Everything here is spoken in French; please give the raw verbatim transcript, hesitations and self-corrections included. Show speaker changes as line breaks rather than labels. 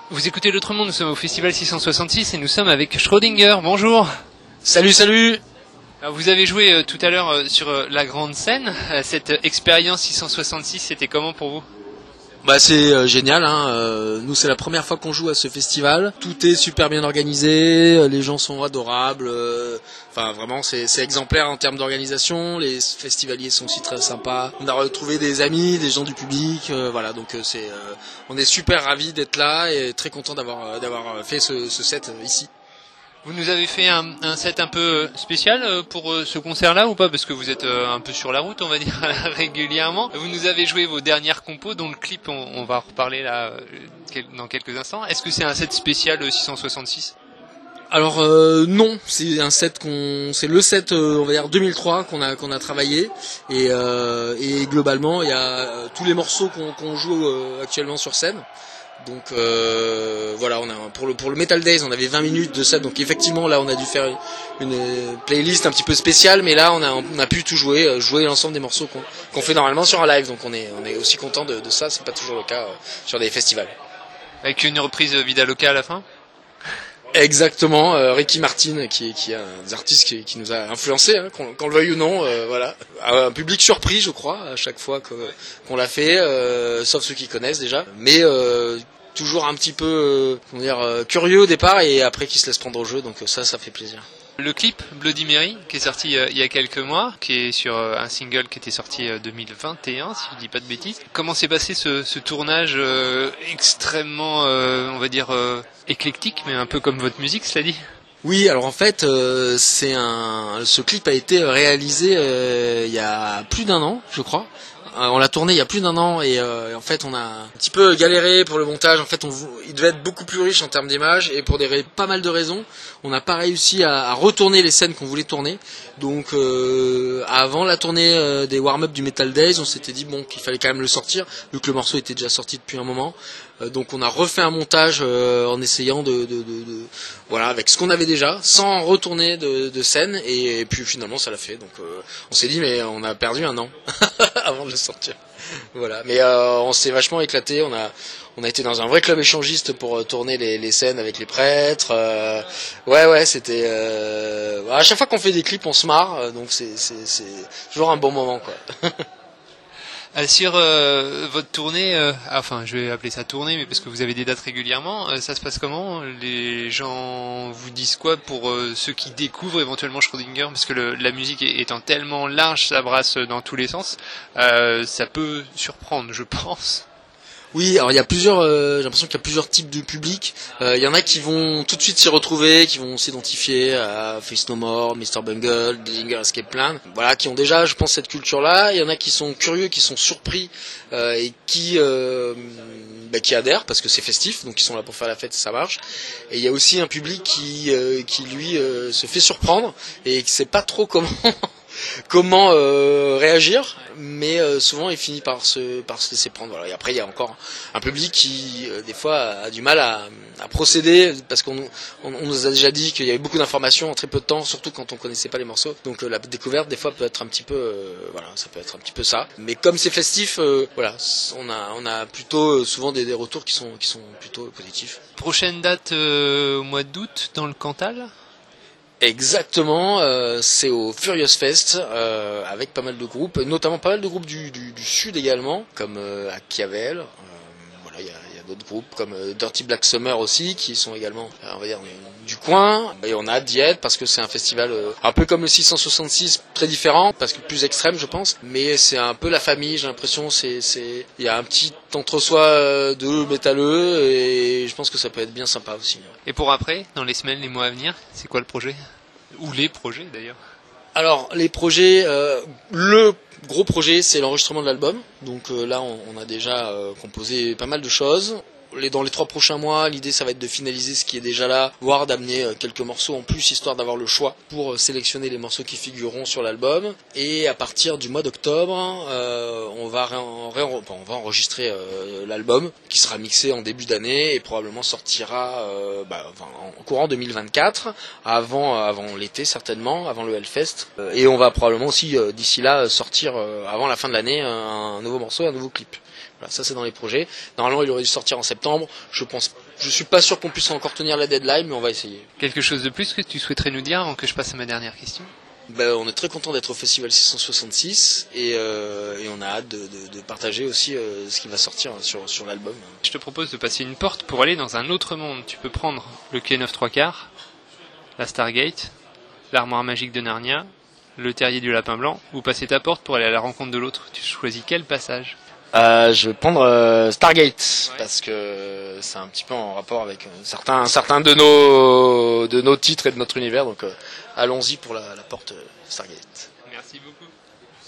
Vous écoutez l'Autre Monde, nous sommes au Festival six cent soixante-six et nous sommes avec Schrödinger. Bonjour.
Salut, salut.
Alors vous avez joué euh, tout à l'heure euh, sur euh, la grande scène. Euh, cette euh, expérience six cent soixante-six, c'était comment pour vous ?
Bah c'est euh, génial, hein. euh, nous c'est la première fois qu'on joue à ce festival. Tout est super bien organisé, euh, les gens sont adorables. euh, Enfin vraiment c'est, c'est exemplaire en termes d'organisation. Les festivaliers sont aussi très sympas. On a retrouvé des amis, des gens du public. euh, voilà donc euh, c'est, euh, on est super ravis d'être là et très content d'avoir euh, d'avoir fait ce, ce set euh, ici.
Vous nous avez fait un, un set un peu spécial pour ce concert-là ou pas ? Parce que vous êtes un peu sur la route, on va dire, régulièrement. Vous nous avez joué vos dernières compos, dont le clip, on, on va en reparler là dans quelques instants. Est-ce que c'est un set spécial six cent soixante-six ?
Alors euh, non, c'est un set qu'on, c'est le set euh, on va dire deux mille trois qu'on a qu'on a travaillé et, euh, et globalement il y a euh, tous les morceaux qu'on, qu'on joue euh, actuellement sur scène. Donc euh, voilà, on a pour le pour le Metal Days, on avait vingt minutes de set, donc effectivement là on a dû faire une, une playlist un petit peu spéciale, mais là on a on a pu tout jouer, jouer l'ensemble des morceaux qu'on, qu'on fait normalement sur un live, donc on est on est aussi content de, de ça, c'est pas toujours le cas euh, sur des festivals.
Avec une reprise Vida Loca à la fin.
Exactement, euh, Ricky Martin qui est qui est un des artistes qui, qui nous a influencé, hein, qu'on, qu'on le veuille ou non, euh, voilà. Un public surpris, je crois, à chaque fois que, qu'on l'a fait, euh, sauf ceux qui connaissent déjà, mais euh, toujours un petit peu euh, comment dire, euh, curieux au départ et après qui se laisse prendre au jeu, donc ça, ça fait plaisir.
Le clip Bloody Mary, qui est sorti euh, il y a quelques mois, qui est sur euh, un single qui était sorti euh, deux mille vingt et un, si je dis pas de bêtises. Comment s'est passé ce, ce tournage euh, extrêmement, euh, on va dire, euh, éclectique, mais un peu comme votre musique, cela dit ?
Oui, alors en fait, euh, c'est un, ce clip a été réalisé euh, il y a plus d'un an, je crois. On l'a tourné il y a plus d'un an et euh, en fait on a un petit peu galéré pour le montage. En fait on, il devait être beaucoup plus riche en termes d'images et pour des pas mal de raisons on n'a pas réussi à, à retourner les scènes qu'on voulait tourner. Donc euh, avant la tournée euh, des warm-up du Metal Days, on s'était dit bon qu'il fallait quand même le sortir vu que le morceau était déjà sorti depuis un moment. Euh, donc on a refait un montage euh, en essayant de, de, de, de voilà avec ce qu'on avait déjà sans retourner de, de scène et, et puis finalement ça l'a fait. Donc euh, on s'est dit mais on a perdu un an avant de le sortir. Voilà, mais euh, on s'est vachement éclaté. On a, on a été dans un vrai club échangiste pour euh, tourner les, les scènes avec les prêtres. Euh, ouais, ouais, c'était. Euh, à chaque fois qu'on fait des clips, on se marre, donc c'est, c'est, c'est toujours un bon moment, quoi.
Euh, sur euh, votre tournée, euh, enfin je vais appeler ça tournée, mais parce que vous avez des dates régulièrement, euh, ça se passe comment ? Les gens vous disent quoi pour euh, ceux qui découvrent éventuellement Schrödinger ? Parce que le, la musique étant tellement large, ça brasse dans tous les sens, euh, ça peut surprendre, je pense.
Oui, alors il y a plusieurs, euh, j'ai l'impression qu'il y a plusieurs types de publics. Euh, il y en a qui vont tout de suite s'y retrouver, qui vont s'identifier à Face No More, mister Bungle, Dillinger Escape Plan, voilà, qui ont déjà, je pense, cette culture-là. Il y en a qui sont curieux, qui sont surpris euh, et qui euh, bah, qui adhèrent parce que c'est festif, donc ils sont là pour faire la fête, ça marche. Et il y a aussi un public qui euh, qui lui euh, se fait surprendre et qui sait pas trop comment. comment euh, réagir, mais euh, souvent il finit par se par se laisser prendre. Voilà. Et après il y a encore un public qui euh, des fois a du mal à, à procéder parce qu'on on, on nous a déjà dit qu'il y avait beaucoup d'informations en très peu de temps, surtout quand on connaissait pas les morceaux. Donc euh, la découverte des fois peut être un petit peu euh, voilà, ça peut être un petit peu ça. Mais comme c'est festif, euh, voilà, on a on a plutôt euh, souvent des, des retours qui sont qui sont plutôt positifs.
Prochaine date euh, au mois d'août dans le Cantal ?
Exactement, euh, c'est au Furious Fest euh, avec pas mal de groupes, notamment pas mal de groupes du, du, du sud également, comme euh, Achiavel. Euh, voilà, il y a, y a d'autres groupes comme euh, Dirty Black Summer aussi, qui sont également, on va dire, du coin. Et on a hâte d'y être parce que c'est un festival euh, un peu comme le six cent soixante-six, très différent, parce que plus extrême, je pense. Mais c'est un peu la famille, j'ai l'impression. C'est, c'est, il y a un petit entre-soi euh, de métalleux et je pense que ça peut être bien sympa aussi.
Et pour après, dans les semaines, les mois à venir, c'est quoi le projet ? Ou les projets d'ailleurs ?
Alors les projets, euh, le gros projet c'est l'enregistrement de l'album. Donc euh, là on, on a déjà euh, composé pas mal de choses. Les, dans les trois prochains mois, l'idée ça va être de finaliser ce qui est déjà là, voire d'amener euh, quelques morceaux en plus, histoire d'avoir le choix pour euh, sélectionner les morceaux qui figureront sur l'album. Et à partir du mois d'octobre, euh, on, va ré- ré- on va enregistrer euh, l'album, qui sera mixé en début d'année et probablement sortira euh, bah, enfin, en courant deux mille vingt-quatre, avant, avant l'été certainement, avant le Hellfest. Euh, et on va probablement aussi euh, d'ici là sortir euh, avant la fin de l'année un, un nouveau morceau, un nouveau clip. Voilà, ça c'est dans les projets. Normalement il aurait dû sortir en septembre, je pense Je suis pas sûr qu'on puisse encore tenir la deadline, mais on va essayer.
Quelque chose de plus que tu souhaiterais nous dire avant que je passe à ma dernière question?
Ben, on est très content d'être au Festival six cent soixante-six et, euh, et on a hâte de, de, de partager aussi euh, ce qui va sortir sur, sur l'album.
Je te propose de passer une porte pour aller dans un autre monde. Tu peux prendre le quai neuf trois quarts, la Stargate, l'armoire magique de Narnia, le terrier du lapin blanc, ou passer ta porte pour aller à la rencontre de l'autre. Tu choisis quel passage?
Euh, je vais prendre euh, Stargate,
Ouais.
parce que c'est un petit peu en rapport avec euh, certains, certains de nos, de nos titres et de notre univers, donc euh, allons-y pour la, la porte euh, Stargate.
Merci beaucoup.